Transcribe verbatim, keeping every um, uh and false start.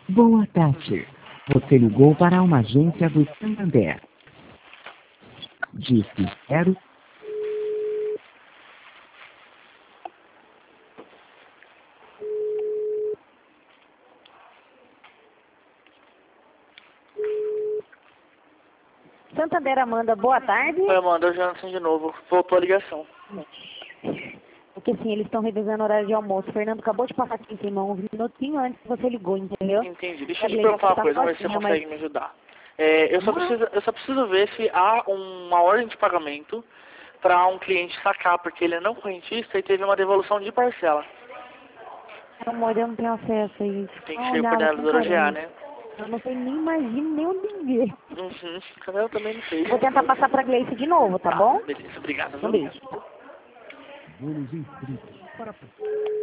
Boa tarde. Você ligou para uma agência do Santander. Disse zero. Santander, Amanda, boa tarde. Oi, Amanda, o Jonathan de novo. Voltou a ligação. Porque assim, eles estão revisando o horário de almoço. O Fernando acabou de passar aqui em cima uns minutinhos antes que você ligou, entendeu? Entendi. Deixa eu te Falei, perguntar uma tá coisa, vamos ver se você sozinha, consegue mas- me ajudar. É, eu, só Vamos lá. preciso, eu só preciso ver se há uma ordem de pagamento para um cliente sacar, porque ele é não correntista e teve uma devolução de parcela. Amor, eu não tenho acesso a isso. Tem que Ah, ser o olhava com coordenador G A, carinho. né? Eu não sei nem imagino nem onde ver. Uhum. Eu também não sei. Vou tentar passar pra Gleice de novo, tá bom? Beleza, obrigado. Um beijo. Bônus inscritos para